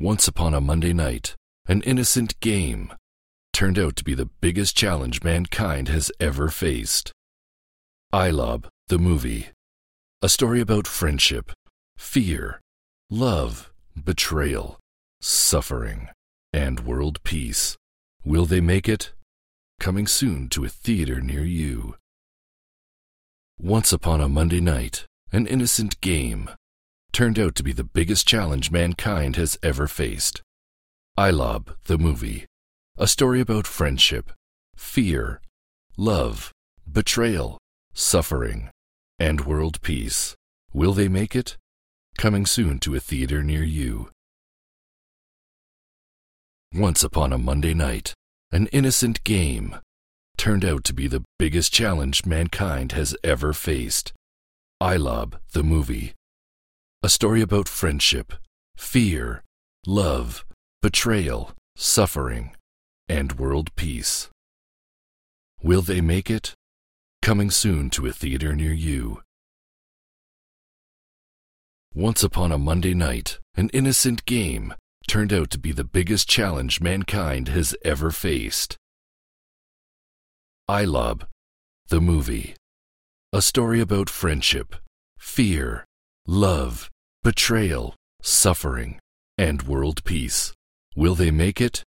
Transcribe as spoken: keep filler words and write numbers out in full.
Once upon a Monday night, an innocent game turned out to be the biggest challenge mankind has ever faced. iLob, the movie. A story about friendship, fear, love, betrayal, suffering, and world peace. Will they make it? Coming soon to a theater near you. Once upon a Monday night, an innocent game turned out to be the biggest challenge mankind has ever faced. iLob, the movie. A story about friendship, fear, love, betrayal, suffering, and world peace. Will they make it? Coming soon to a theater near you. Once upon a Monday night, an innocent game turned out to be the biggest challenge mankind has ever faced. iLob, the movie. A story about friendship, fear, love, betrayal, suffering, and world peace. Will they make it? Coming soon to a theater near you. Once upon a Monday night, an innocent game turned out to be the biggest challenge mankind has ever faced. iLob, the movie. A story about friendship, fear, love, betrayal, suffering, and world peace. Will they make it?